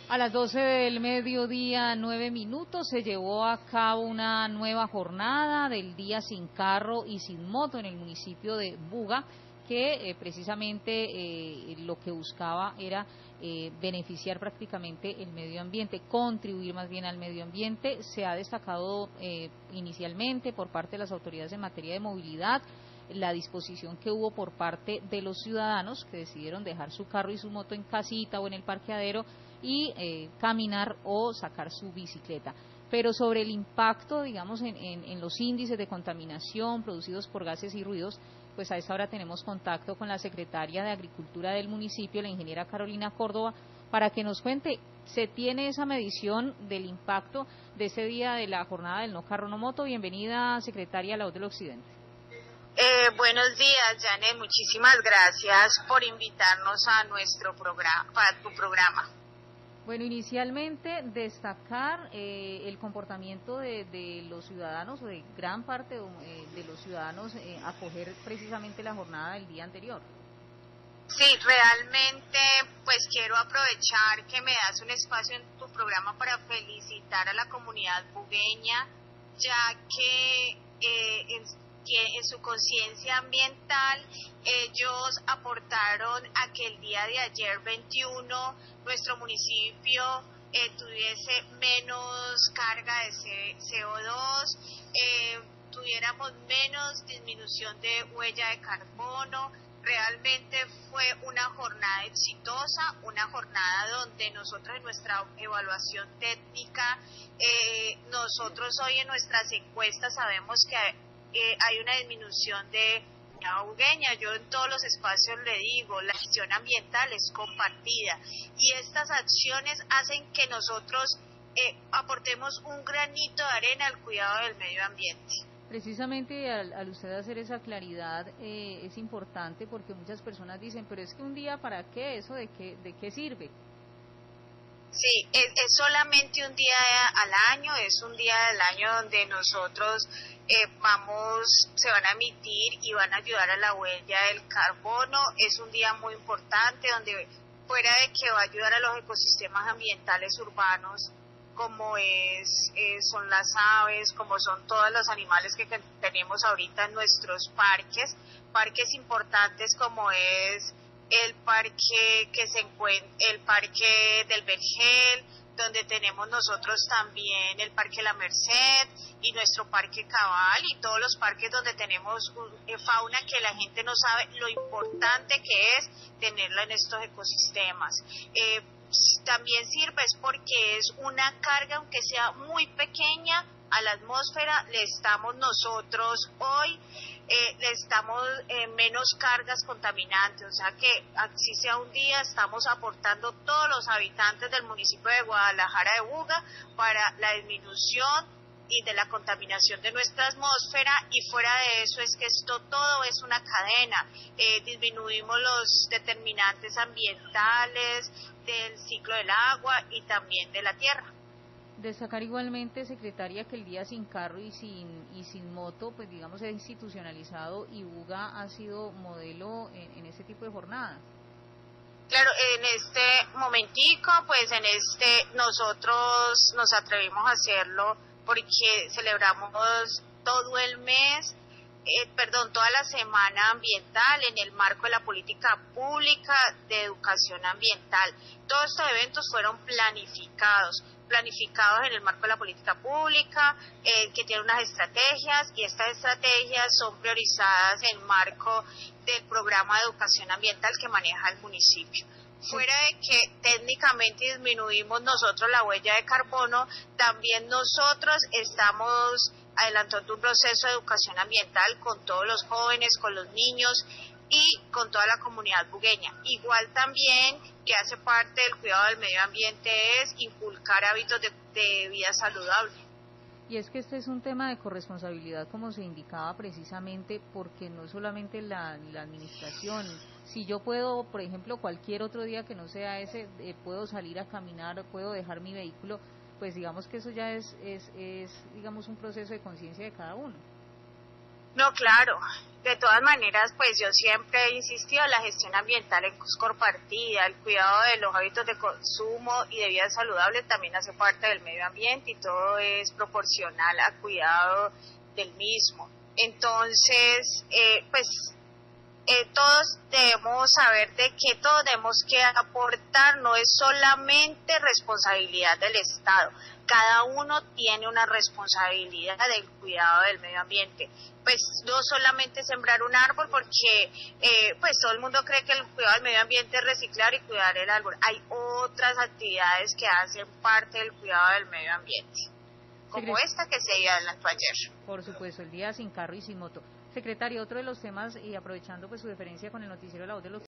A las 12 del mediodía, 9 minutos, se llevó a cabo una nueva jornada del Día Sin Carro y Sin Moto en el municipio de Buga, que precisamente lo que buscaba era beneficiar prácticamente el medio ambiente, contribuir más bien al medio ambiente. Se ha destacado inicialmente por parte de las autoridades en materia de movilidad la disposición que hubo por parte de los ciudadanos que decidieron dejar su carro y su moto en casita o en el parqueadero y caminar o sacar su bicicleta. Pero sobre el impacto, digamos, en los índices de contaminación producidos por gases y ruidos, pues a esta hora tenemos contacto con la secretaria de Agricultura del municipio, la ingeniera Carolina Córdoba, para que nos cuente, ¿se tiene esa medición del impacto de ese día de la jornada del no carro no moto? Bienvenida, secretaria, a La Voz del Occidente. Buenos días, Janet, muchísimas gracias por invitarnos a nuestro programa, para tu programa. Bueno, inicialmente destacar el comportamiento de los ciudadanos o de gran parte de los ciudadanos acoger precisamente la jornada del día anterior. Sí, realmente pues quiero aprovechar que me das un espacio en tu programa para felicitar a la comunidad bugueña, ya que en su conciencia ambiental ellos aportaron a que el día de ayer 21 nuestro municipio tuviese menos carga de CO2, tuviéramos menos disminución de huella de carbono. Realmente fue una jornada exitosa, una jornada donde nosotros en nuestra evaluación técnica, nosotros hoy en nuestras encuestas sabemos que hay una disminución de la bugueña. Yo en todos los espacios le digo, la gestión ambiental es compartida y estas acciones hacen que nosotros aportemos un granito de arena al cuidado del medio ambiente. Precisamente al usted hacer esa claridad es importante porque muchas personas dicen, pero es que un día ¿para qué? ¿Eso de qué sirve? Sí, es solamente un día al año, es un día del año donde nosotros se van a emitir y van a ayudar a la huella del carbono. Es un día muy importante donde fuera de que va a ayudar a los ecosistemas ambientales urbanos, como son las aves, como son todos los animales que tenemos ahorita en nuestros parques importantes como es el parque el parque del Vergel, donde tenemos nosotros también el parque La Merced y nuestro parque Cabal y todos los parques donde tenemos fauna que la gente no sabe lo importante que es tenerla en estos ecosistemas. También sirve es porque es una carga, aunque sea muy pequeña, a la atmósfera. Le estamos nosotros hoy menos cargas contaminantes, o sea que así sea un día estamos aportando todos los habitantes del municipio de Guadalajara de Buga para la disminución y de la contaminación de nuestra atmósfera. Y fuera de eso es que esto todo es una cadena. Disminuimos los determinantes ambientales del ciclo del agua y también de la tierra. Destacar igualmente, secretaria, que el día sin carro y sin moto, pues digamos, es institucionalizado y Buga ha sido modelo en este tipo de jornadas. Claro, en este momentico, pues nosotros nos atrevimos a hacerlo porque celebramos todo el mes, toda la semana ambiental en el marco de la política pública de educación ambiental. Todos estos eventos fueron planificados en el marco de la política pública, que tiene unas estrategias y estas estrategias son priorizadas en el marco del programa de educación ambiental que maneja el municipio. Fuera de que técnicamente disminuimos nosotros la huella de carbono, también nosotros estamos adelantando un proceso de educación ambiental con todos los jóvenes, con los niños y con toda la comunidad bugueña. Igual también que hace parte del cuidado del medio ambiente es inculcar hábitos de vida saludable. Y es que este es un tema de corresponsabilidad, como se indicaba precisamente, porque no solamente la administración, si yo puedo, por ejemplo, cualquier otro día que no sea ese, puedo salir a caminar, puedo dejar mi vehículo, pues digamos que eso ya es digamos, un proceso de conciencia de cada uno. No, claro. De todas maneras, pues yo siempre he insistido, la gestión ambiental es compartida, el cuidado de los hábitos de consumo y de vida saludable también hace parte del medio ambiente y todo es proporcional al cuidado del mismo. Entonces, todos debemos saber de que todos tenemos que aportar, no es solamente responsabilidad del Estado, cada uno tiene una responsabilidad del cuidado del medio ambiente. Pues no solamente sembrar un árbol, porque pues todo el mundo cree que el cuidado del medio ambiente es reciclar y cuidar el árbol. Hay otras actividades que hacen parte del cuidado del medio ambiente, como esta que se adelantó ayer. Por supuesto, el día sin carro y sin moto. Secretario, otro de los temas, y aprovechando pues su deferencia con el noticiero de La Voz de los